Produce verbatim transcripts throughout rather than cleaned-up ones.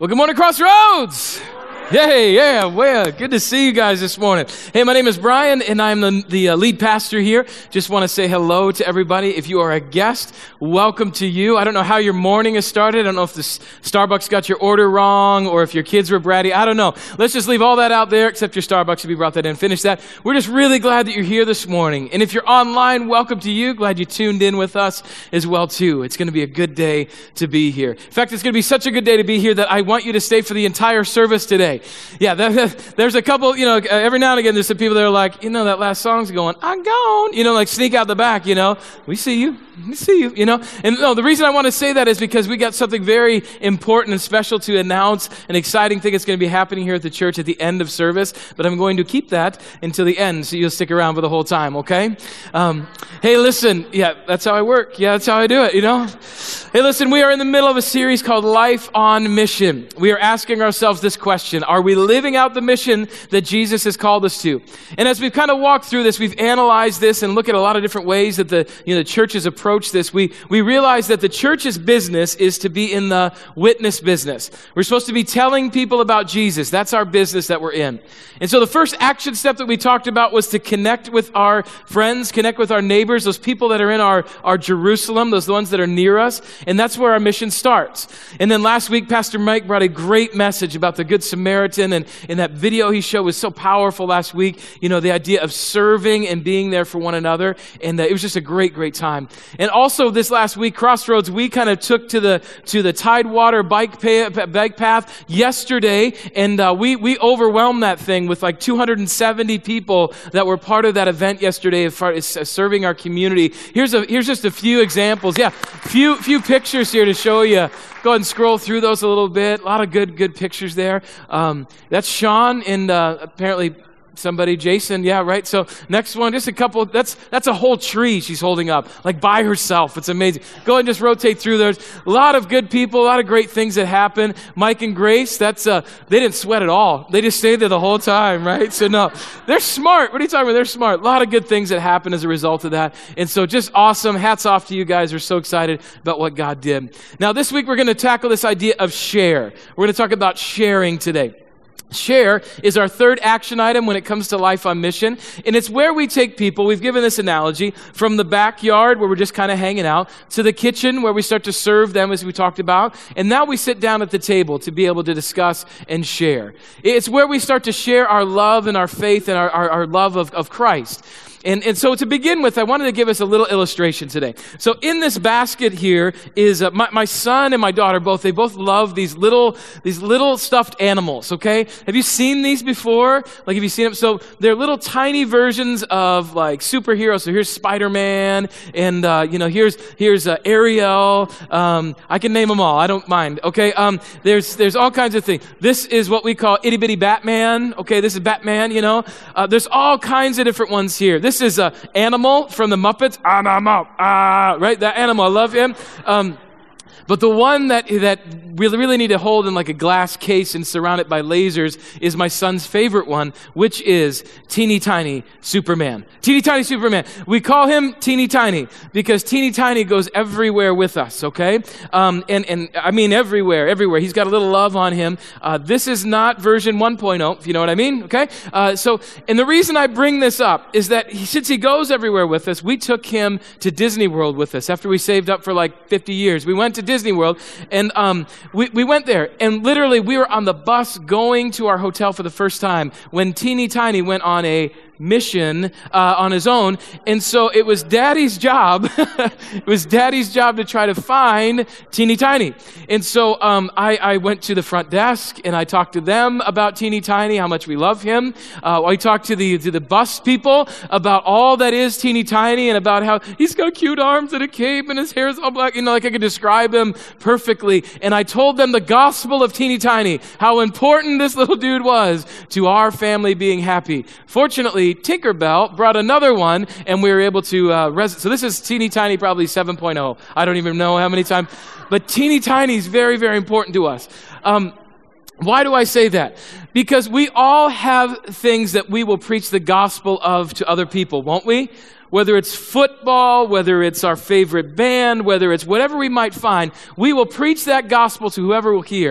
Well, good morning, Crossroads. Yay, yeah, well, good to see you guys this morning. Hey, my name is Brian, and I'm the, the uh, lead pastor here. Just want to say hello to everybody. If you are a guest, welcome to you. I don't know how your morning has started. I don't know if the Starbucks got your order wrong or if your kids were bratty. I don't know. Let's just leave all that out there, except your Starbucks if you brought that in. Finish that. We're just really glad that you're here this morning. And if you're online, welcome to you. Glad you tuned in with us as well, too. It's going to be a good day to be here. In fact, it's going to be such a good day to be here that I want you to stay for the entire service today. Yeah, that, there's a couple, you know, every now and again there's some people that are like, you know, that last song's going, I'm gone, you know, like sneak out the back, you know, we see you, we see you, you know. And no, the reason I want to say that is because we got something very important and special to announce, an exciting thing that's going to be happening here at the church at the end of service, but I'm going to keep that until the end so you'll stick around for the whole time, okay? Um, hey, listen, yeah, that's how I work. Yeah, that's how I do it, you know. Hey, listen, we are in the middle of a series called Life on Mission. We are asking ourselves this question: are we living out the mission that Jesus has called us to? And as we've kind of walked through this, we've analyzed this and looked at a lot of different ways that the, you know, the church has approached this. We, we realize that the church's business is to be in the witness business. We're supposed to be telling people about Jesus. That's our business that we're in. And so the first action step that we talked about was to connect with our friends, connect with our neighbors, those people that are in our, our Jerusalem, those ones that are near us. And that's where our mission starts. And then last week, Pastor Mike brought a great message about the Good Samaritan, and in that video he showed was so powerful last week, you know, the idea of serving and being there for one another. And uh, it was just a great, great time. And also this last week, Crossroads, we kind of took to the to the Tidewater bike, pay, bike path yesterday, and uh, we, we overwhelmed that thing with like two hundred seventy people that were part of that event yesterday as far as uh, serving our community. Here's a here's just a few examples. Yeah, few few pictures here to show you. Go ahead and scroll through those a little bit. A lot of good, good pictures there. Um, that's Sean and uh, apparently somebody, Jason. Yeah, right. So next one, just a couple. That's that's a whole tree she's holding up, like by herself. It's amazing. Go ahead and just rotate through those. A lot of good people, a lot of great things that happen. Mike and Grace, that's uh, they didn't sweat at all. They just stayed there the whole time, right? So no, they're smart. What are you talking about? They're smart. A lot of good things that happen as a result of that. And so just awesome. Hats off to you guys. We're so excited about what God did. Now this week we're going to tackle this idea of share. We're going to talk about sharing today. Share is our third action item when it comes to Life on Mission, and it's where we take people, we've given this analogy, from the backyard where we're just kind of hanging out, to the kitchen where we start to serve them as we talked about, and now we sit down at the table to be able to discuss and share. It's where we start to share our love and our faith and our, our, our love of, of Christ. And, and so to begin with, I wanted to give us a little illustration today. So in this basket here is uh, my, my son and my daughter both, they both love these little, these little stuffed animals, okay? Have you seen these before? Like, have you seen them? So they're little tiny versions of like superheroes. So here's Spider-Man, and uh, you know, here's, here's uh, Ariel. Um, I can name them all. I don't mind, okay? Um, there's, there's all kinds of things. This is what we call itty bitty Batman, okay? This is Batman, you know? Uh, there's all kinds of different ones here. This This is an animal from the Muppets. Animal, ah, right? That animal, I love him. Um, but the one that that we really need to hold in like a glass case and surround it by lasers is my son's favorite one, which is Teeny Tiny Superman. Teeny Tiny Superman. We call him Teeny Tiny because Teeny Tiny goes everywhere with us, okay? Um, and, and I mean everywhere, everywhere. He's got a little love on him. Uh, this is not version one point oh, if you know what I mean, okay? Uh, so, and the reason I bring this up is that he, since he goes everywhere with us, we took him to Disney World with us after we saved up for like fifty years. We went to Disney World, and um, we, we went there, and literally we were on the bus going to our hotel for the first time when Teeny Tiny went on a mission uh, on his own. And so it was Daddy's job. It was Daddy's job to try to find Teeny Tiny. And so um, I, I went to the front desk and I talked to them about Teeny Tiny, how much we love him. Uh, I talked to the to the bus people about all that is Teeny Tiny and about how he's got cute arms and a cape and his hair is all black. You know, like I could describe him perfectly. And I told them the gospel of Teeny Tiny, how important this little dude was to our family being happy. Fortunately, Tinkerbell brought another one, and we were able to uh, res- so this is Teeny Tiny, probably seven point oh. I don't even know how many times, but Teeny Tiny is very, very important to us. Um, why do I say that? Because we all have things that we will preach the gospel of to other people, won't we? Whether it's football, whether it's our favorite band, whether it's whatever we might find, we will preach that gospel to whoever will hear.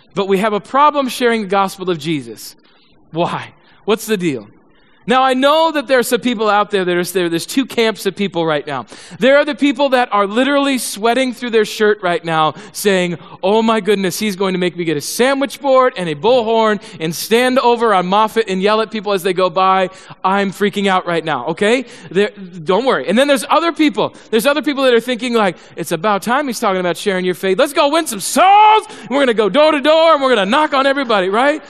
but we have a problem sharing the gospel of Jesus. Why? What's the deal? Now, I know that there are some people out there that are there. There's two camps of people right now. There are the people that are literally sweating through their shirt right now saying, oh my goodness, he's going to make me get a sandwich board and a bullhorn and stand over on Moffat and yell at people as they go by. I'm freaking out right now, okay? There, don't worry. And then there's other people. There's other people that are thinking like, it's about time he's talking about sharing your faith. Let's go win some souls. We're going to go door to door and we're going to knock on everybody, right?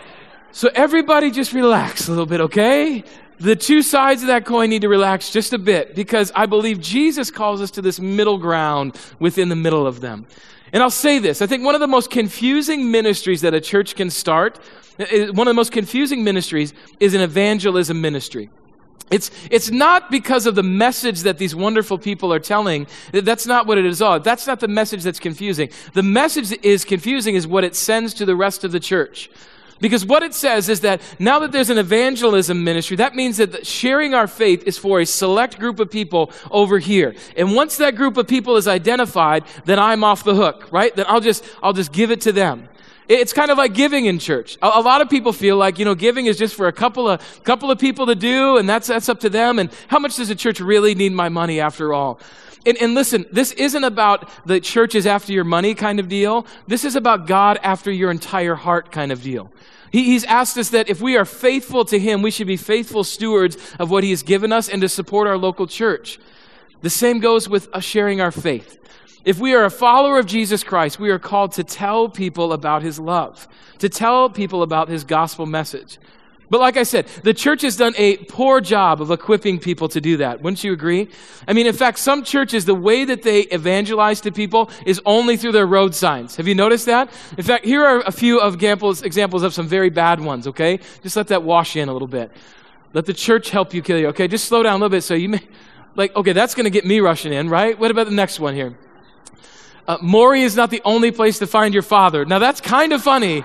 So everybody just relax a little bit, okay? The two sides of that coin need to relax just a bit because I believe Jesus calls us to this middle ground within the middle of them. And I'll say this, I think one of the most confusing ministries that a church can start, one of the most confusing ministries is an evangelism ministry. It's it's not because of the message that these wonderful people are telling. That's not what it is all. That's not the message that's confusing. The message that is confusing is what it sends to the rest of the church. Because what it says is that now that there's an evangelism ministry, that means that sharing our faith is for a select group of people over here. And once that group of people is identified, then I'm off the hook, right? Then I'll just I'll just give it to them. It's kind of like giving in church. A, a lot of people feel like, you know, giving is just for a couple of couple of people to do, and that's that's up to them. And how much does a church really need my money after all? And, and listen, this isn't about the church is after your money kind of deal. This is about God after your entire heart kind of deal. He, he's asked us that if we are faithful to Him, we should be faithful stewards of what He has given us and to support our local church. The same goes with us sharing our faith. If we are a follower of Jesus Christ, we are called to tell people about His love, to tell people about His gospel message. But like I said, the church has done a poor job of equipping people to do that. Wouldn't you agree? I mean, in fact, some churches, the way that they evangelize to people is only through their road signs. Have you noticed that? In fact, here are a few of examples, examples of some very bad ones, okay? Just let that wash in a little bit. Let the church help you kill you, okay? Just slow down a little bit so you may, like, okay, that's going to get me rushing in, right? What about the next one here? Uh, Maury is not the only place to find your father. Now, that's kind of funny.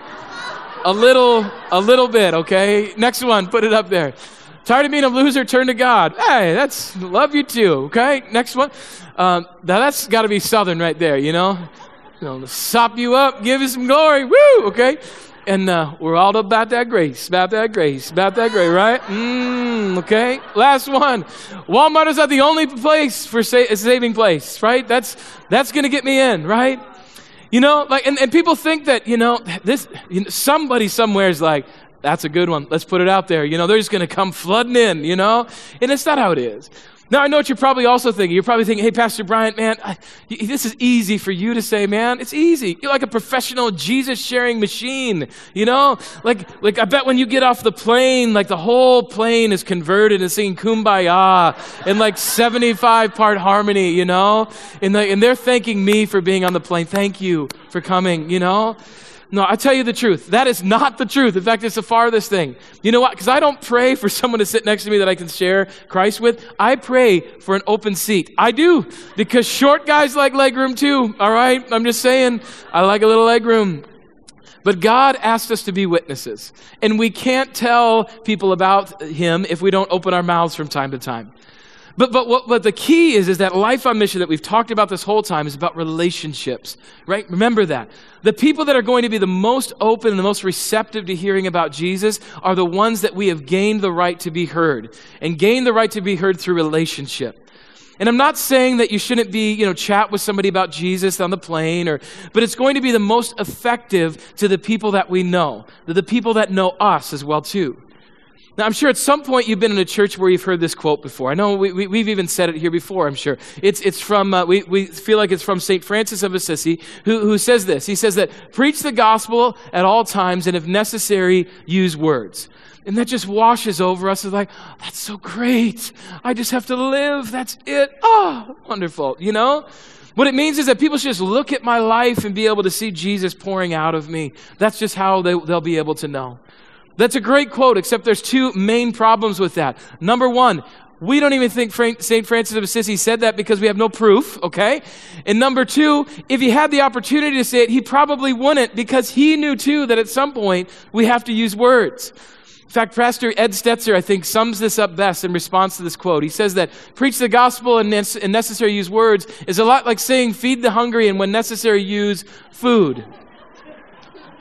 A little, a little bit, okay? Next one, put it up there. Tired of being a loser, turn to God. Hey, that's, love you too, okay? Next one. Um, now that's got to be Southern right there, you know? You know, sop you up, give you some glory, woo, okay? And uh, we're all about that grace, about that grace, about that grace, right? Mmm, okay? Last one. Walmart is not the only place for sa- a saving place, right? That's, that's going to get me in, right? You know, like, and, and people think that, you know, this, you know, somebody somewhere is like, that's a good one. Let's put it out there. You know, they're just going to come flooding in, you know, and it's not how it is. Now, I know what you're probably also thinking. You're probably thinking, hey, Pastor Bryant, man, I, this is easy for you to say, man. It's easy. You're like a professional Jesus-sharing machine, you know? Like, like I bet when you get off the plane, like the whole plane is converted and singing Kumbaya in like seventy-five part harmony, you know? And, the, and they're thanking me for being on the plane. Thank you for coming, you know? No, I tell you the truth. That is not the truth. In fact, it's the farthest thing. You know what? Because I don't pray for someone to sit next to me that I can share Christ with. I pray for an open seat. I do. Because short guys like legroom too. All right? I'm just saying, I like a little legroom. But God asked us to be witnesses. And we can't tell people about Him if we don't open our mouths from time to time. But but what, what the key is, is that life on mission that we've talked about this whole time is about relationships, right? Remember that. The people that are going to be the most open and the most receptive to hearing about Jesus are the ones that we have gained the right to be heard, and gained the right to be heard through relationship. And I'm not saying that you shouldn't be, you know, chat with somebody about Jesus on the plane, or, but it's going to be the most effective to the people that we know, to the people that know us as well too. Now, I'm sure at some point you've been in a church where you've heard this quote before. I know we, we, we've even said it here before, I'm sure. It's it's from, uh, we, we feel like it's from Saint Francis of Assisi, who, who says this. He says that, preach the gospel at all times, and if necessary, use words. And that just washes over us. It's like, oh, that's so great. I just have to live. That's it. Oh, wonderful. You know? What it means is that people should just look at my life and be able to see Jesus pouring out of me. That's just how they, they'll be able to know. That's a great quote, except there's two main problems with that. Number one, we don't even think Saint Francis of Assisi said that because we have no proof, okay? And number two, if he had the opportunity to say it, he probably wouldn't, because he knew too that at some point we have to use words. In fact, Pastor Ed Stetzer, I think, sums this up best in response to this quote. He says that preach the gospel and necessary use words is a lot like saying feed the hungry and when necessary use food.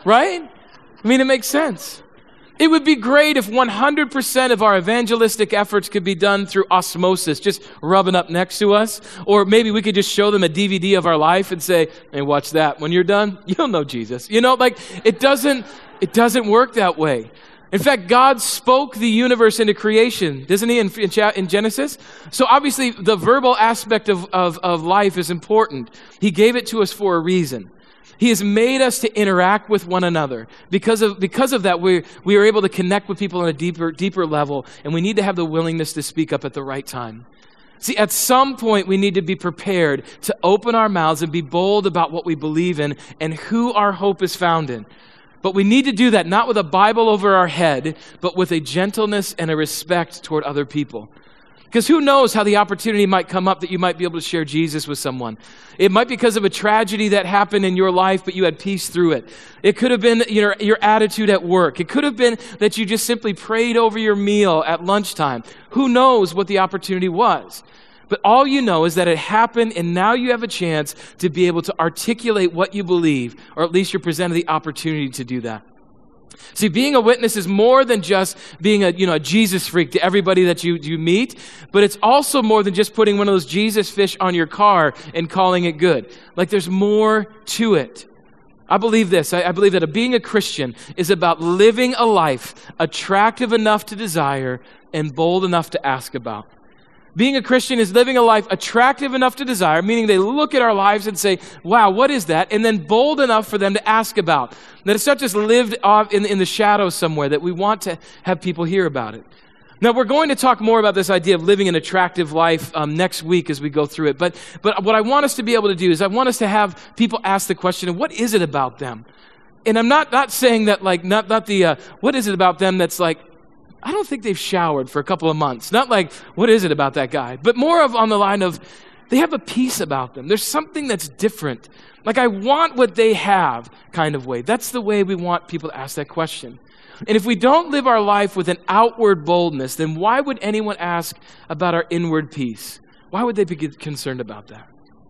right? I mean, it makes sense. It would be great if one hundred percent of our evangelistic efforts could be done through osmosis, just rubbing up next to us. Or maybe we could just show them a D V D of our life and say, hey, watch that. When you're done, you'll know Jesus. You know, like it doesn't, it doesn't work that way. In fact, God spoke the universe into creation, doesn't he, in, in, in Genesis? So obviously the verbal aspect of, of, of life is important. He gave it to us for a reason. He has made us to interact with one another. Because of, because of that, we, we are able to connect with people on a deeper, deeper level, and we need to have the willingness to speak up at the right time. See, at some point, we need to be prepared to open our mouths and be bold about what we believe in and who our hope is found in. But we need to do that not with a Bible over our head, but with a gentleness and a respect toward other people. Because who knows how the opportunity might come up that you might be able to share Jesus with someone. It might be because of a tragedy that happened in your life, but you had peace through it. It could have been your, your attitude at work. It could have been that you just simply prayed over your meal at lunchtime. Who knows what the opportunity was? But all you know is that it happened, and now you have a chance to be able to articulate what you believe, or at least you're presented the opportunity to do that. See, being a witness is more than just being a, you know, a Jesus freak to everybody that you, you meet, but it's also more than just putting one of those Jesus fish on your car and calling it good. Like there's more to it. I believe this. I, I believe that a, being a Christian is about living a life attractive enough to desire and bold enough to ask about. Being a Christian is living a life attractive enough to desire, meaning they look at our lives and say, wow, what is that? And then bold enough for them to ask about. That it's not just lived off in, in the shadows somewhere, that we want to have people hear about it. Now, we're going to talk more about this idea of living an attractive life um, next week as we go through it. But, but what I want us to be able to do is I want us to have people ask the question, what is it about them? And I'm not, not saying that like, not, not the, uh, what is it about them that's like, I don't think they've showered for a couple of months. Not like, what is it about that guy? But more of on the line of, they have a peace about them. There's something that's different. Like, I want what they have kind of way. That's the way we want people to ask that question. And if we don't live our life with an outward boldness, then why would anyone ask about our inward peace? Why would they be concerned about that?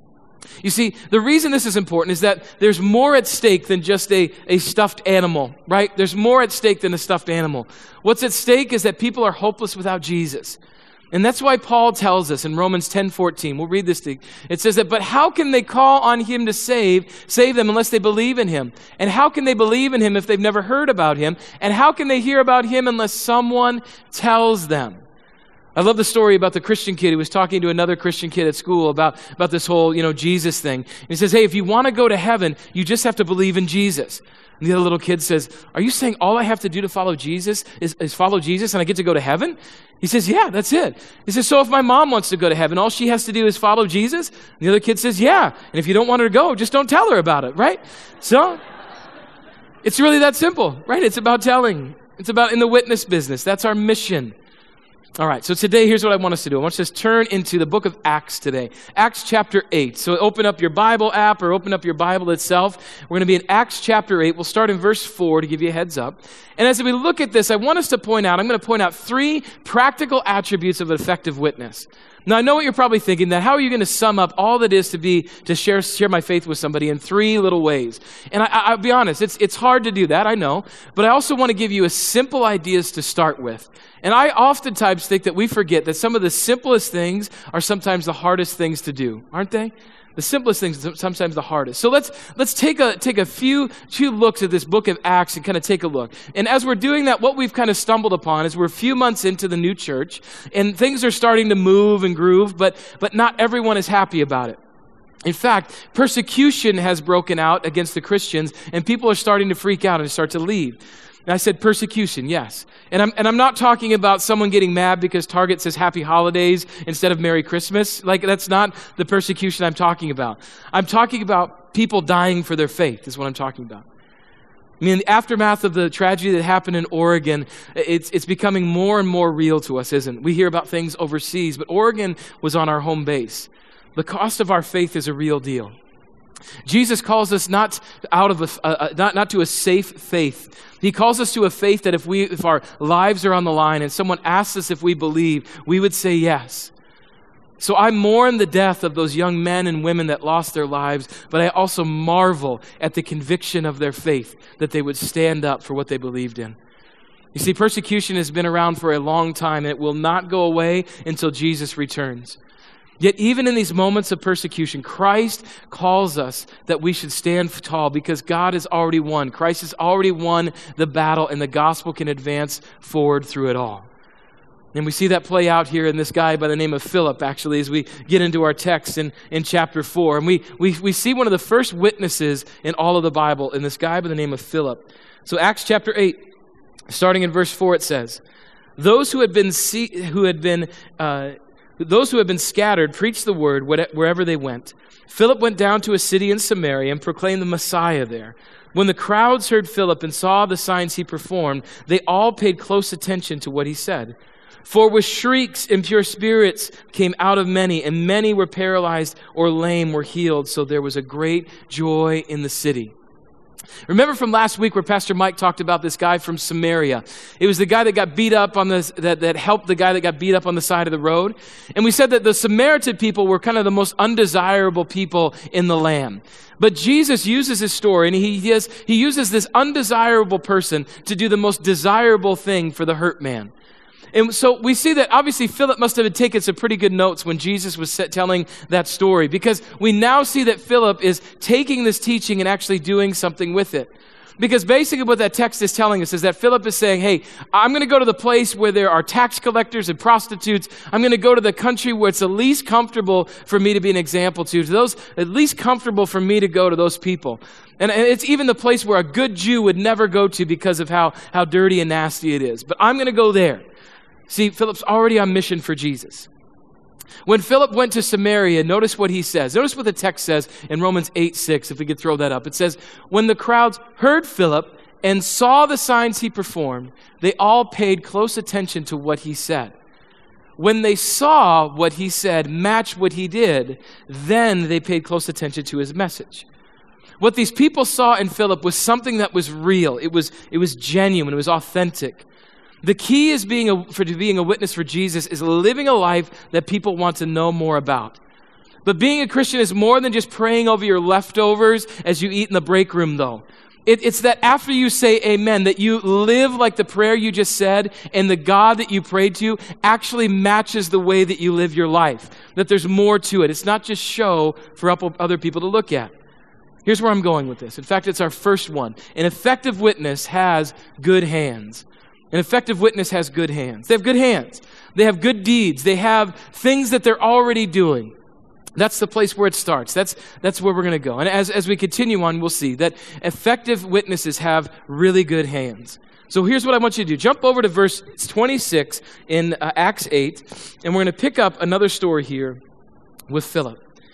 You see, the reason this is important is that there's more at stake than just a, a stuffed animal, right? There's more at stake than a stuffed animal. What's at stake is that people are hopeless without Jesus. And that's why Paul tells us in Romans ten fourteen, we'll read this to you. It says that, but how can they call on him to save, save them unless they believe in him? And how can they believe in him if they've never heard about him? And how can they hear about him unless someone tells them? I love the story about the Christian kid who was talking to another Christian kid at school about, about this whole, you know, Jesus thing. And he says, hey, if you want to go to heaven, you just have to believe in Jesus. And the other little kid says, are you saying all I have to do to follow Jesus is, is follow Jesus and I get to go to heaven? He says, yeah, that's it. He says, so if my mom wants to go to heaven, all she has to do is follow Jesus? And the other kid says, yeah. And if you don't want her to go, just don't tell her about it, right? So it's really that simple, right? It's about telling. It's about in the witness business. That's our mission. All right, so today, here's what I want us to do. I want us to turn into the book of Acts today. Acts chapter eight. So open up your Bible app or open up your Bible itself. We're going to be in Acts chapter eight. We'll start in verse four to give you a heads up. And as we look at this, I want us to point out, I'm going to point out three practical attributes of an effective witness. Now, I know what you're probably thinking, that how are you going to sum up all that is to be, to share, share my faith with somebody in three little ways? And I, I'll be honest, it's, it's hard to do that, I know. But I also want to give you a simple ideas to start with. And I oftentimes think that we forget that some of the simplest things are sometimes the hardest things to do, aren't they? The simplest things are sometimes the hardest. So let's let's take a take a few few looks at this book of Acts and kind of take a look. And as we're doing that, what we've kind of stumbled upon is we're a few months into the new church, and things are starting to move and groove, but but not everyone is happy about it. In fact, persecution has broken out against the Christians, and people are starting to freak out and start to leave. And I said persecution, yes. And I'm, and I'm not talking about someone getting mad because Target says Happy Holidays instead of Merry Christmas. Like, that's not the persecution I'm talking about. I'm talking about people dying for their faith is what I'm talking about. I mean, in the aftermath of the tragedy that happened in Oregon, it's, it's becoming more and more real to us, isn't it? We hear about things overseas, but Oregon was on our home base. The cost of our faith is a real deal. Jesus calls us not out of a, uh, not, not to a safe faith. He calls us to a faith that if we, if our lives are on the line and someone asks us if we believe, we would say yes. So I mourn the death of those young men and women that lost their lives, but I also marvel at the conviction of their faith, that they would stand up for what they believed in. You see, persecution has been around for a long time, and it will not go away until Jesus returns. Yet even in these moments of persecution, Christ calls us that we should stand tall because God has already won. Christ has already won the battle, and the gospel can advance forward through it all. And we see that play out here in this guy by the name of Philip, actually, as we get into our text in, in chapter four. And we, we, we see one of the first witnesses in all of the Bible in this guy by the name of Philip. So Acts chapter eight, starting in verse four, it says, Those who had been see, who had been uh, those who had been scattered preached the word wherever they went. Philip went down to a city in Samaria and proclaimed the Messiah there. When the crowds heard Philip and saw the signs he performed, they all paid close attention to what he said. For with shrieks impure spirits came out of many, and many were paralyzed or lame were healed. So there was a great joy in the city. Remember from last week where Pastor Mike talked about this guy from Samaria. It was the guy that got beat up on the, that, that helped the guy that got beat up on the side of the road. And we said that the Samaritan people were kind of the most undesirable people in the land. But Jesus uses his story, and he, he, has, he uses this undesirable person to do the most desirable thing for the hurt man. And so we see that obviously Philip must have taken some pretty good notes when Jesus was telling that story, because we now see that Philip is taking this teaching and actually doing something with it. Because basically what that text is telling us is that Philip is saying, hey, I'm going to go to the place where there are tax collectors and prostitutes. I'm going to go to the country where it's the least comfortable for me to be an example to, to those at least comfortable for me to go to those people. And, and it's even the place where a good Jew would never go to because of how, how dirty and nasty it is. But I'm going to go there. See, Philip's already on mission for Jesus. When Philip went to Samaria, notice what he says. Notice what the text says in Romans eight six, if we could throw that up. It says, when the crowds heard Philip and saw the signs he performed, they all paid close attention to what he said. When they saw what he said match what he did, then they paid close attention to his message. What these people saw in Philip was something that was real. It was, it was genuine. It was authentic. The key is being a, for being a witness for Jesus is living a life that people want to know more about. But being a Christian is more than just praying over your leftovers as you eat in the break room, though. It, it's that after you say amen, that you live like the prayer you just said, and the God that you prayed to actually matches the way that you live your life. That there's more to it. It's not just show for other people to look at. Here's where I'm going with this. In fact, it's our first one. An effective witness has good hands. An effective witness has good hands. They have good hands. They have good deeds. They have things that they're already doing. That's the place where it starts. That's, that's where we're going to go. And as, as we continue on, we'll see that effective witnesses have really good hands. So here's what I want you to do. Jump over to verse twenty-six in uh, Acts eight, and we're going to pick up another story here with Philip.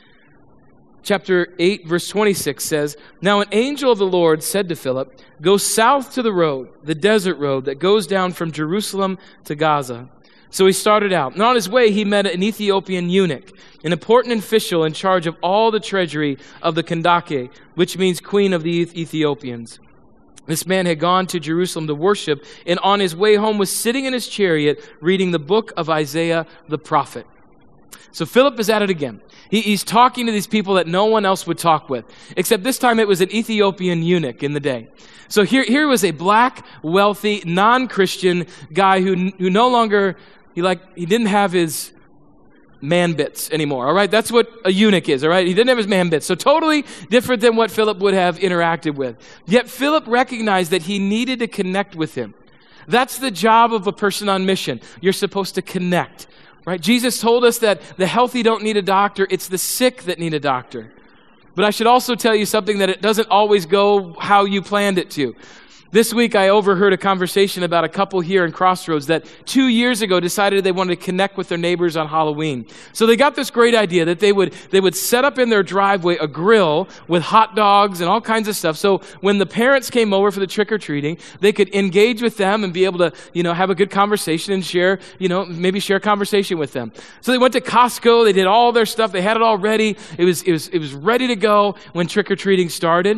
Chapter eight, verse twenty-six says, Now an angel of the Lord said to Philip, Go south to the road, the desert road that goes down from Jerusalem to Gaza. So he started out. And on his way, he met an Ethiopian eunuch, an important official in charge of all the treasury of the Kandake, which means queen of the Ethiopians. This man had gone to Jerusalem to worship, and on his way home was sitting in his chariot reading the book of Isaiah the prophet. So Philip is at it again. He, he's talking to these people that no one else would talk with, except this time it was an Ethiopian eunuch in the day. So here, here was a black, wealthy, non-Christian guy who, who no longer, he like, he didn't have his man bits anymore, all right? That's what a eunuch is, all right? He didn't have his man bits. So totally different than what Philip would have interacted with. Yet Philip recognized that he needed to connect with him. That's the job of a person on mission. You're supposed to connect. Right? Jesus told us that the healthy don't need a doctor, it's the sick that need a doctor. But I should also tell you something that it doesn't always go how you planned it to. This week, I overheard a conversation about a couple here in Crossroads that two years ago decided they wanted to connect with their neighbors on Halloween. So they got this great idea that they would they would set up in their driveway a grill with hot dogs and all kinds of stuff. So when the parents came over for the trick-or-treating, they could engage with them and be able to, you know, have a good conversation and share, you know, maybe share a conversation with them. So they went to Costco, they did all their stuff, they had it all ready. It was it was it was ready to go when trick-or-treating started.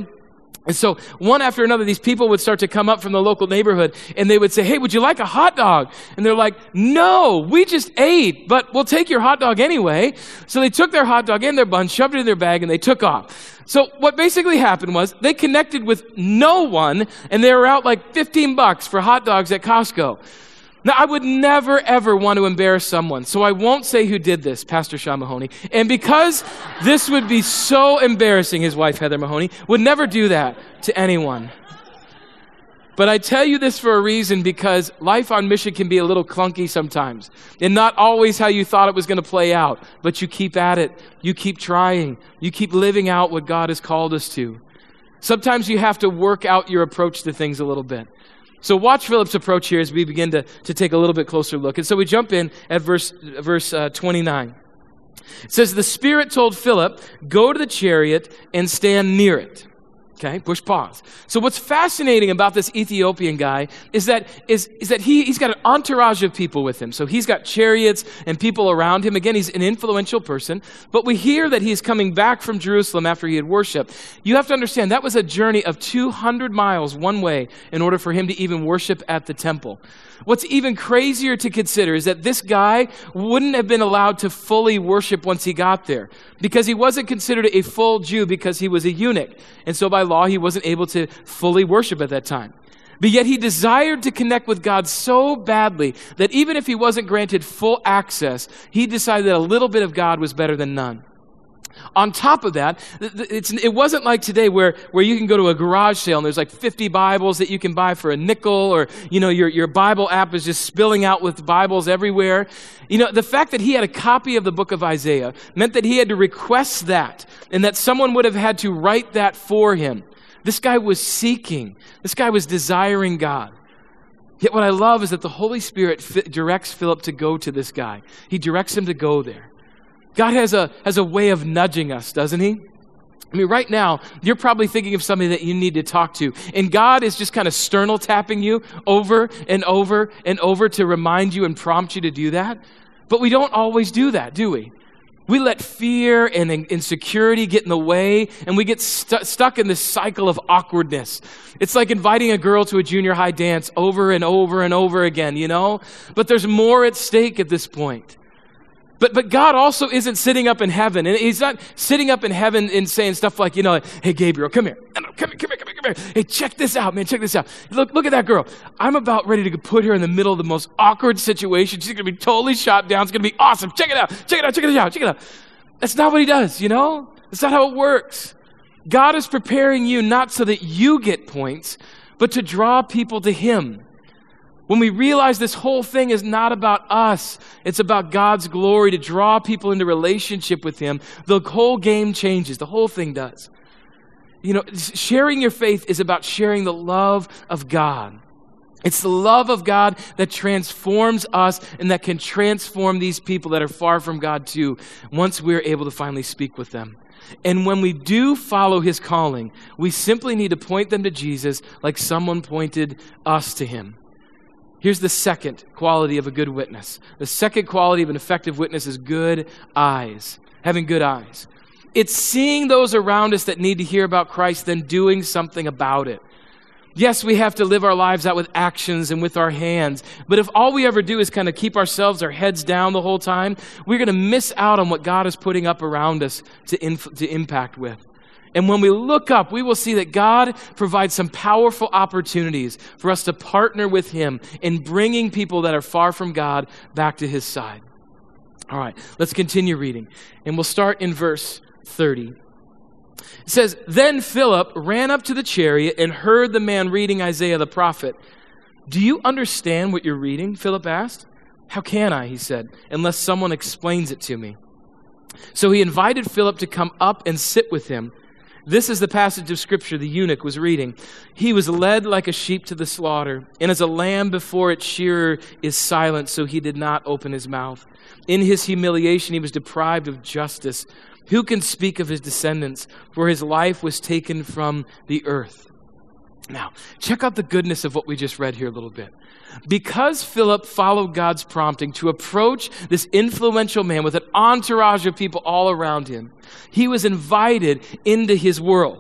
And so one after another, these people would start to come up from the local neighborhood and they would say, hey, would you like a hot dog? And they're like, no, we just ate, but we'll take your hot dog anyway. So they took their hot dog and their bun, shoved it in their bag, and they took off. So what basically happened was they connected with no one, and they were out like fifteen bucks for hot dogs at Costco. Now, I would never, ever want to embarrass someone, so I won't say who did this, Pastor Sean Mahoney. And because this would be so embarrassing, his wife, Heather Mahoney, would never do that to anyone. But I tell you this for a reason, because life on mission can be a little clunky sometimes, and not always how you thought it was going to play out. But you keep at it. You keep trying. You keep living out what God has called us to. Sometimes you have to work out your approach to things a little bit. So watch Philip's approach here as we begin to, to take a little bit closer look. And so we jump in at verse, verse uh, twenty-nine. It says, the Spirit told Philip, go to the chariot and stand near it. Okay, push pause. So what's fascinating about this Ethiopian guy is that is, is that he, he's got an entourage of people with him. So he's got chariots and people around him. Again, he's an influential person. But we hear that he's coming back from Jerusalem after he had worshiped. You have to understand, that was a journey of two hundred miles one way in order for him to even worship at the temple. What's even crazier to consider is that this guy wouldn't have been allowed to fully worship once he got there, because he wasn't considered a full Jew because he was a eunuch. And so by law, he wasn't able to fully worship at that time. But yet he desired to connect with God so badly that even if he wasn't granted full access, he decided that a little bit of God was better than none. On top of that, it's, it wasn't like today where, where you can go to a garage sale and there's like fifty Bibles that you can buy for a nickel, or, you know, your, your Bible app is just spilling out with Bibles everywhere. You know, the fact that he had a copy of the book of Isaiah meant that he had to request that, and that someone would have had to write that for him. This guy was seeking. This guy was desiring God. Yet what I love is that the Holy Spirit directs Philip to go to this guy. He directs him to go there. God has a has a way of nudging us, doesn't he? I mean, right now, you're probably thinking of somebody that you need to talk to. And God is just kind of sternal tapping you over and over and over to remind you and prompt you to do that. But we don't always do that, do we? We let fear and insecurity get in the way, and we get stu- stuck in this cycle of awkwardness. It's like inviting a girl to a junior high dance over and over and over again, you know? But there's more at stake at this point. But but God also isn't sitting up in heaven. And he's not sitting up in heaven and saying stuff like, you know, like, hey, Gabriel, come here. Come here, come here, come here, come here. Hey, check this out, man. Check this out. Look, look at that girl. I'm about ready to put her in the middle of the most awkward situation. She's going to be totally shot down. It's going to be awesome. Check it out. Check it out. Check it out. Check it out. That's not what he does, you know? That's not how it works. God is preparing you not so that you get points, but to draw people to him. When we realize this whole thing is not about us, it's about God's glory, to draw people into relationship with him, the whole game changes. The whole thing does. You know, sharing your faith is about sharing the love of God. It's the love of God that transforms us and that can transform these people that are far from God too, once we're able to finally speak with them. And when we do follow his calling, we simply need to point them to Jesus like someone pointed us to him. Here's the second quality of a good witness. The second quality of an effective witness is good eyes, having good eyes. It's seeing those around us that need to hear about Christ, then doing something about it. Yes, we have to live our lives out with actions and with our hands, but if all we ever do is kind of keep ourselves, our heads down the whole time, we're going to miss out on what God is putting up around us to, inf- to impact with. And when we look up, we will see that God provides some powerful opportunities for us to partner with him in bringing people that are far from God back to his side. All right, let's continue reading. And we'll start in verse thirty. It says, then Philip ran up to the chariot and heard the man reading Isaiah the prophet. Do you understand what you're reading? Philip asked. How can I, he said, unless someone explains it to me? So he invited Philip to come up and sit with him. This is the passage of Scripture the eunuch was reading. He was led like a sheep to the slaughter, and as a lamb before its shearer is silent, so he did not open his mouth. In his humiliation, he was deprived of justice. Who can speak of his descendants? For his life was taken from the earth. Now, check out the goodness of what we just read here a little bit. Because Philip followed God's prompting to approach this influential man with an entourage of people all around him, he was invited into his world,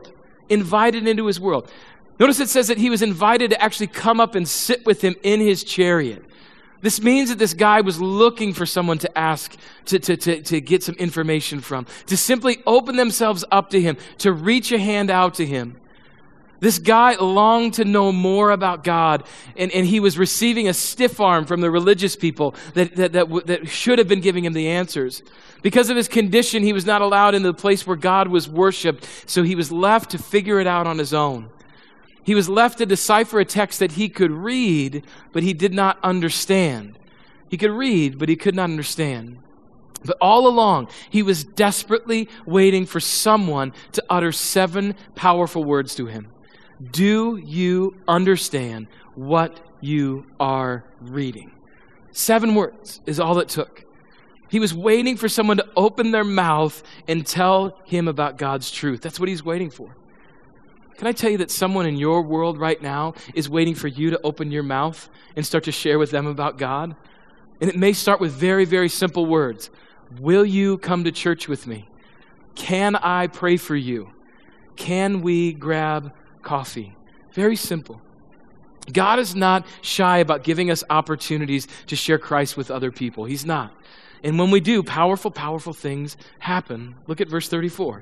invited into his world. Notice it says that he was invited to actually come up and sit with him in his chariot. This means that this guy was looking for someone to ask, to, to, to, to get some information from, to simply open themselves up to him, to reach a hand out to him. This guy longed to know more about God, and, and he was receiving a stiff arm from the religious people that, that, that, that should have been giving him the answers. Because of his condition, he was not allowed into the place where God was worshiped, so he was left to figure it out on his own. He was left to decipher a text that he could read, but he did not understand. He could read, but he could not understand. But all along, he was desperately waiting for someone to utter seven powerful words to him. Do you understand what you are reading? Seven words is all it took. He was waiting for someone to open their mouth and tell him about God's truth. That's what he's waiting for. Can I tell you that someone in your world right now is waiting for you to open your mouth and start to share with them about God? And it may start with very, very simple words. Will you come to church with me? Can I pray for you? Can we grab coffee? Very simple. God is not shy about giving us opportunities to share Christ with other people. He's not. And when we do, powerful, powerful things happen. Look at verse thirty-four.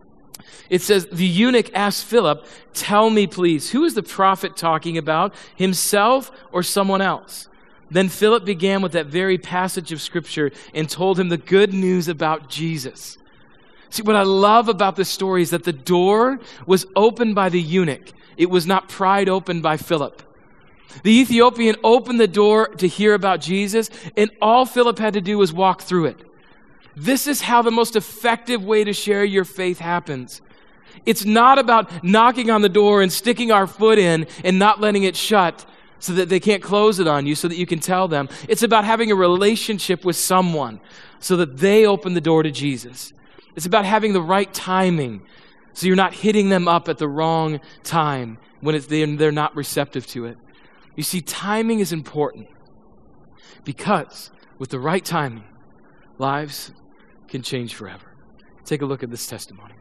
It says, the eunuch asked Philip, tell me please, who is the prophet talking about, himself or someone else? Then Philip began with that very passage of Scripture and told him the good news about Jesus. See, what I love about this story is that the door was opened by the eunuch. It was not pried open by Philip. The Ethiopian opened the door to hear about Jesus, and all Philip had to do was walk through it. This is how the most effective way to share your faith happens. It's not about knocking on the door and sticking our foot in and not letting it shut so that they can't close it on you so that you can tell them. It's about having a relationship with someone so that they open the door to Jesus. It's about having the right timing so you're not hitting them up at the wrong time when it's, they're not receptive to it. You see, timing is important because with the right timing, lives can change forever. Take a look at this testimony.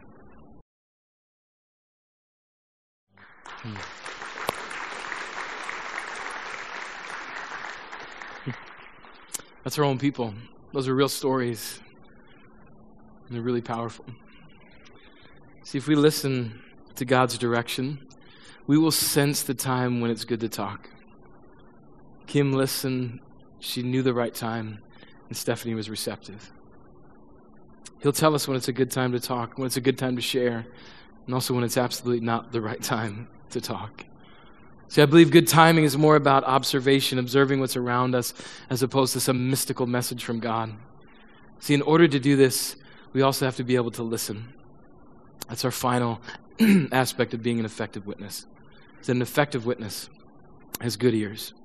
Hmm. That's our own people. Those are real stories. And they're really powerful. See, if we listen to God's direction, we will sense the time when it's good to talk. Kim listened. She knew the right time. And Stephanie was receptive. He'll tell us when it's a good time to talk, when it's a good time to share, and also when it's absolutely not the right time to talk. See, I believe good timing is more about observation, observing what's around us, as opposed to some mystical message from God. See, in order to do this, we also have to be able to listen. That's our final aspect of being an effective witness. That an effective witness has good ears.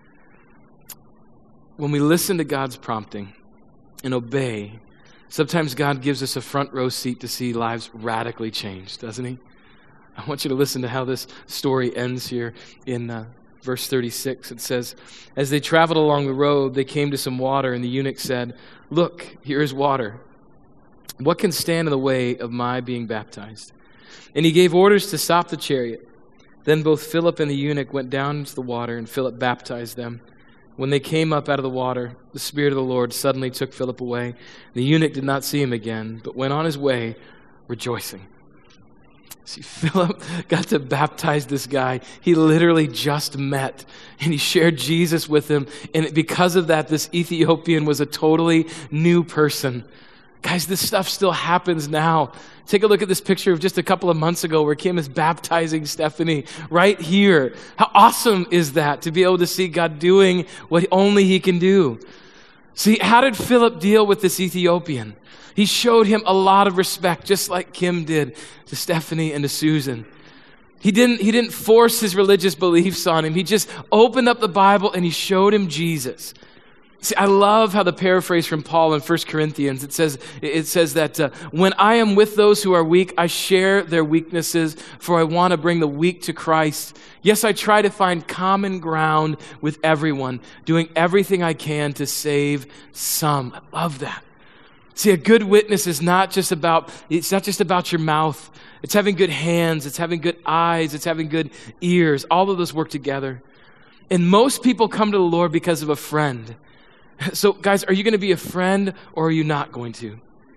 When we listen to God's prompting and obey, sometimes God gives us a front row seat to see lives radically changed, doesn't he? I want you to listen to how this story ends here in uh, verse thirty-six. It says, as they traveled along the road, they came to some water, and the eunuch said, look, here is water. What can stand in the way of my being baptized? And he gave orders to stop the chariot. Then both Philip and the eunuch went down into the water, and Philip baptized them. When they came up out of the water, the Spirit of the Lord suddenly took Philip away. The eunuch did not see him again, but went on his way rejoicing. See, Philip got to baptize this guy he literally just met, and he shared Jesus with him. And because of that, this Ethiopian was a totally new person. Guys, this stuff still happens now. Take a look at this picture of just a couple of months ago where Kim is baptizing Stephanie right here. How awesome is that to be able to see God doing what only he can do? See, how did Philip deal with this Ethiopian? He showed him a lot of respect, just like Kim did to Stephanie and to Susan. He didn't, he didn't force his religious beliefs on him. He just opened up the Bible and he showed him Jesus. See, I love how the paraphrase from Paul in First Corinthians, it says, it says that uh, when I am with those who are weak, I share their weaknesses, for I want to bring the weak to Christ. Yes, I try to find common ground with everyone, doing everything I can to save some. I love that. See, a good witness is not just about, it's not just about your mouth. It's having good hands. It's having good eyes. It's having good ears. All of those work together. And most people come to the Lord because of a friend. So guys, are you going to be a friend or are you not going to?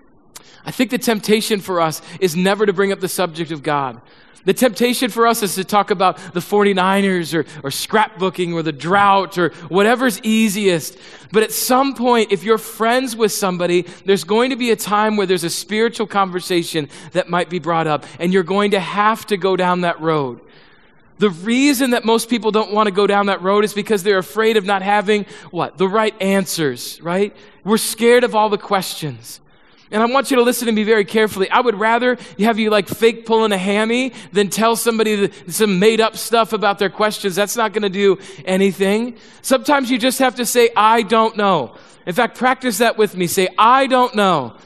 I think the temptation for us is never to bring up the subject of God. The temptation for us is to talk about the forty-niners or, or scrapbooking or the drought or whatever's easiest. But at some point, if you're friends with somebody, there's going to be a time where there's a spiritual conversation that might be brought up, and you're going to have to go down that road. The reason that most people don't want to go down that road is because they're afraid of not having, what? The right answers, right? We're scared of all the questions. And I want you to listen to me very carefully. I would rather have you like fake pulling a hammy than tell somebody some made up stuff about their questions. That's not going to do anything. Sometimes you just have to say, I don't know. In fact, practice that with me. Say, I don't know.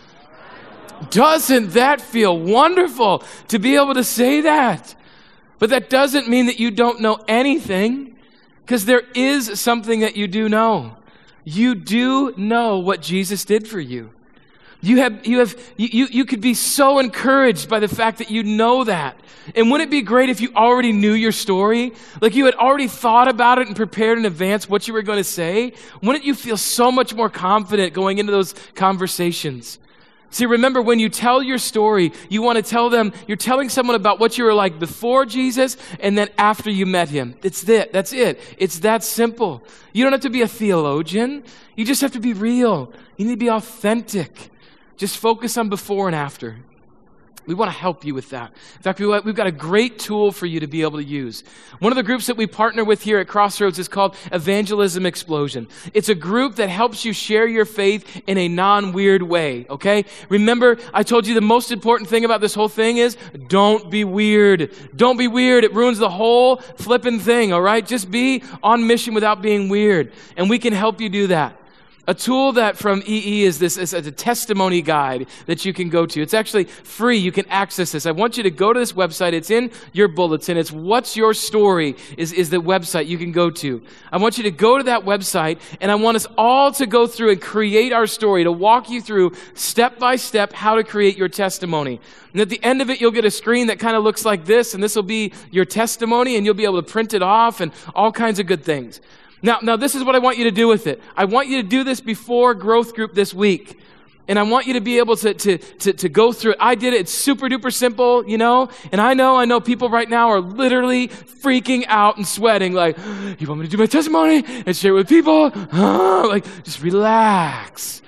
Doesn't that feel wonderful to be able to say that? But that doesn't mean that you don't know anything, because there is something that you do know. You do know what Jesus did for you. You have, you have, you, you could be so encouraged by the fact that you know that. And wouldn't it be great if you already knew your story? Like you had already thought about it and prepared in advance what you were going to say? Wouldn't you feel so much more confident going into those conversations? See, remember, when you tell your story, you want to tell them, you're telling someone about what you were like before Jesus and then after you met him. It's that, that's it. It's that simple. You don't have to be a theologian. You just have to be real. You need to be authentic. Just focus on before and after. We want to help you with that. In fact, we've got a great tool for you to be able to use. One of the groups that we partner with here at Crossroads is called Evangelism Explosion. It's a group that helps you share your faith in a non-weird way, okay? Remember, I told you the most important thing about this whole thing is don't be weird. Don't be weird. It ruins the whole flipping thing, all right? Just be on mission without being weird. And we can help you do that. A tool that from E E is this is a testimony guide that you can go to. It's actually free. You can access this. I want you to go to this website. It's in your bulletin. It's What's Your Story is, is the website you can go to. I want you to go to that website, and I want us all to go through and create our story, to walk you through step by step how to create your testimony. And at the end of it, you'll get a screen that kind of looks like this, and this will be your testimony, and you'll be able to print it off and all kinds of good things. Now, now this is what I want you to do with it. I want you to do this before growth group this week. And I want you to be able to, to, to, to go through it. I did it. It's super duper simple, you know? And I know, I know people right now are literally freaking out and sweating like, you want me to do my testimony and share it with people? Huh? Like, just relax.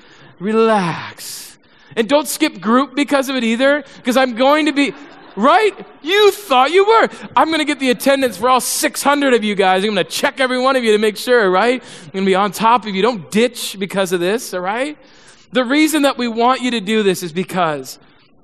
Relax. And don't skip group because of it either, because I'm going to be... Right? You thought you were. I'm going to get the attendance for all six hundred of you guys. I'm going to check every one of you to make sure, right? I'm going to be on top of you. Don't ditch because of this, all right? The reason that we want you to do this is because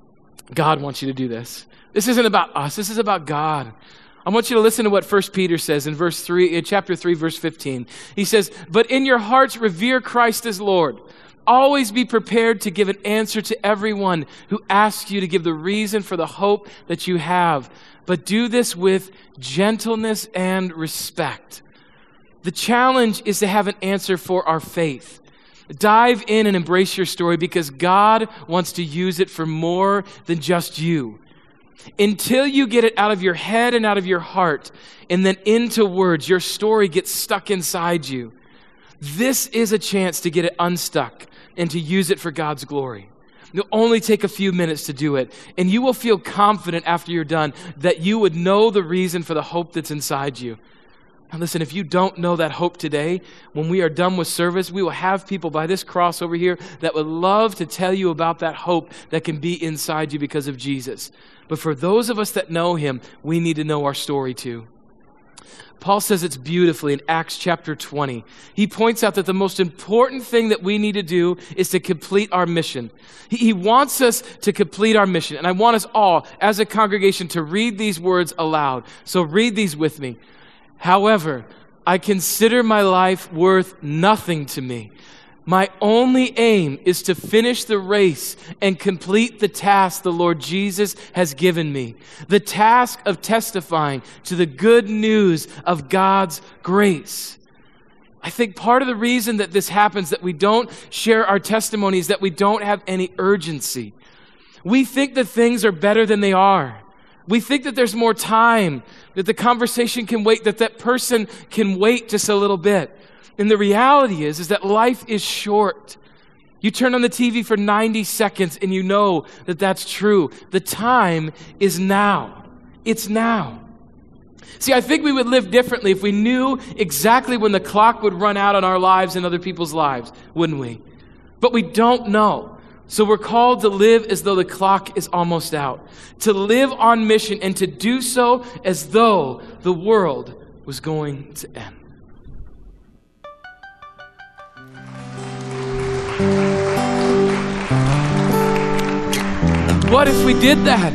God wants you to do this. This isn't about us. This is about God. I want you to listen to what First Peter says in verse three, in chapter three, verse fifteen. He says, "But in your hearts revere Christ as Lord. Always be prepared to give an answer to everyone who asks you to give the reason for the hope that you have. But do this with gentleness and respect." The challenge is to have an answer for our faith. Dive in and embrace your story because God wants to use it for more than just you. Until you get it out of your head and out of your heart and then into words, your story gets stuck inside you. This is a chance to get it unstuck and to use it for God's glory. It'll only take a few minutes to do it, and you will feel confident after you're done that you would know the reason for the hope that's inside you. Now listen, if you don't know that hope today, when we are done with service, we will have people by this cross over here that would love to tell you about that hope that can be inside you because of Jesus. But for those of us that know him, we need to know our story too. Paul says it's beautifully in Acts chapter twenty. He points out that the most important thing that we need to do is to complete our mission. He, he wants us to complete our mission. And I want us all, as a congregation, to read these words aloud. So read these with me. "However, I consider my life worth nothing to me. My only aim is to finish the race and complete the task the Lord Jesus has given me, the task of testifying to the good news of God's grace." I think part of the reason that this happens, that we don't share our testimonies, that we don't have any urgency. We think that things are better than they are. We think that there's more time, that the conversation can wait, that that person can wait just a little bit. And the reality is, is that life is short. You turn on the T V for ninety seconds and you know that that's true. The time is now. It's now. See, I think we would live differently if we knew exactly when the clock would run out on our lives and other people's lives, wouldn't we? But we don't know. So we're called to live as though the clock is almost out, to live on mission and to do so as though the world was going to end. What if we did that?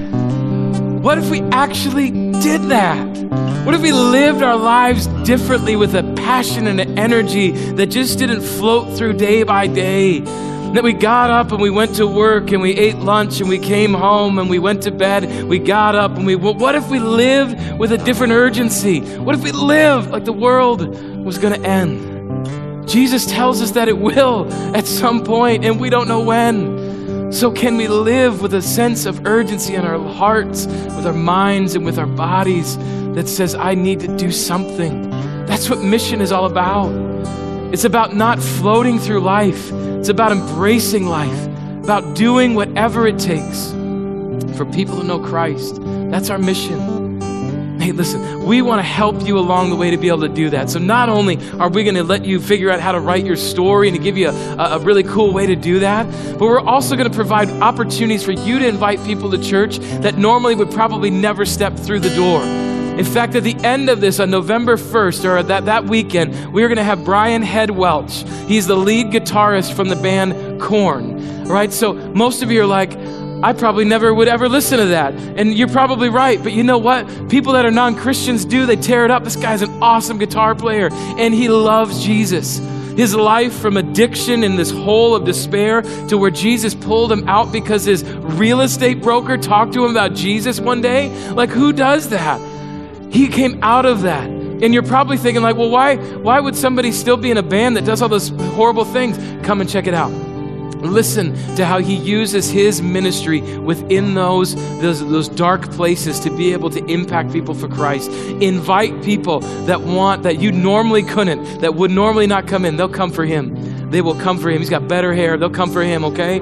What if we actually did that? What if we lived our lives differently with a passion and an energy that just didn't float through day by day? That we got up and we went to work and we ate lunch and we came home and we went to bed. We got up and we, what if we lived with a different urgency? What if we lived like the world was going to end? Jesus tells us that it will at some point and we don't know when. So can we live with a sense of urgency in our hearts, with our minds and with our bodies that says, I need to do something? That's what mission is all about. It's about not floating through life. It's about embracing life, about doing whatever it takes for people to know Christ. That's our mission. Hey, listen, we want to help you along the way to be able to do that. So not only are we going to let you figure out how to write your story and to give you a, a really cool way to do that, but we're also going to provide opportunities for you to invite people to church that normally would probably never step through the door. In fact, at the end of this, on November first, or that, that weekend, we are going to have Brian Head Welch. He's the lead guitarist from the band Korn. All right, so most of you are like, I probably never would ever listen to that. And you're probably right, but you know what? People that are non-Christians do, they tear it up. This guy's an awesome guitar player, and he loves Jesus. His life from addiction in this hole of despair to where Jesus pulled him out because his real estate broker talked to him about Jesus one day. Like, who does that? He came out of that. And you're probably thinking like, well, why, why would somebody still be in a band that does all those horrible things? Come and check it out. Listen to how he uses his ministry within those, those, those dark places to be able to impact people for Christ. Invite people that want, that you normally couldn't, that would normally not come in. They'll come for him. They will come for him. He's got better hair. They'll come for him, okay?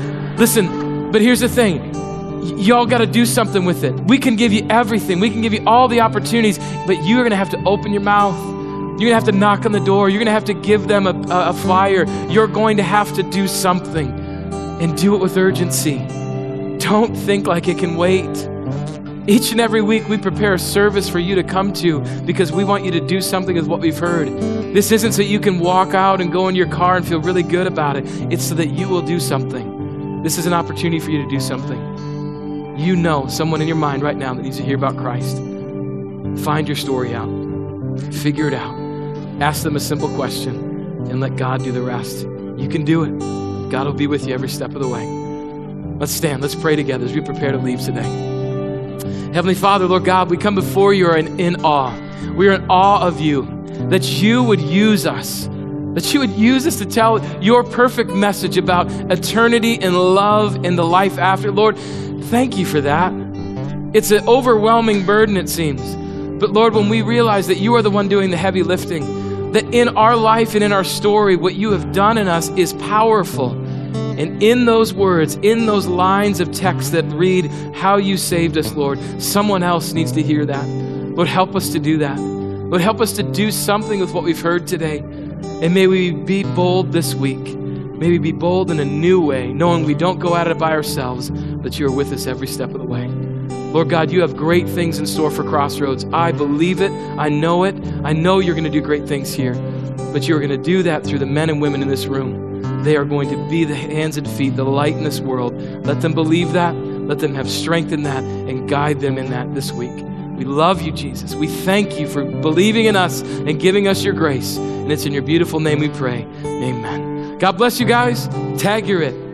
Listen, but here's the thing. Y'all got to do something with it. We can give you everything. We can give you all the opportunities, but you're going to have to open your mouth. You're going to have to knock on the door. You're going to have to give them a, a, a flyer. You're going to have to do something and do it with urgency. Don't think like it can wait. Each and every week we prepare a service for you to come to because we want you to do something with what we've heard. This isn't so you can walk out and go in your car and feel really good about it. It's so that you will do something. This is an opportunity for you to do something. You know someone in your mind right now that needs to hear about Christ. Find your story out. Figure it out. Ask them a simple question and let God do the rest. You can do it. God will be with you every step of the way. Let's stand. Let's pray together as we prepare to leave today. Heavenly Father, Lord God, we come before you in, in awe. We are in awe of you, that you would use us, that you would use us to tell your perfect message about eternity and love and the life after. Lord, thank you for that. It's an overwhelming burden, it seems. But Lord, when we realize that you are the one doing the heavy lifting, that in our life and in our story, what you have done in us is powerful. And in those words, in those lines of text that read how you saved us, Lord, someone else needs to hear that. Lord, help us to do that. Lord, help us to do something with what we've heard today. And may we be bold this week. May we be bold in a new way, knowing we don't go at it by ourselves, but you are with us every step of the way. Lord God, you have great things in store for Crossroads. I believe it. I know it. I know you're going to do great things here, but you're going to do that through the men and women in this room. They are going to be the hands and feet, the light in this world. Let them believe that. Let them have strength in that and guide them in that this week. We love you, Jesus. We thank you for believing in us and giving us your grace. And it's in your beautiful name we pray. Amen. God bless you guys. Tag, you're it.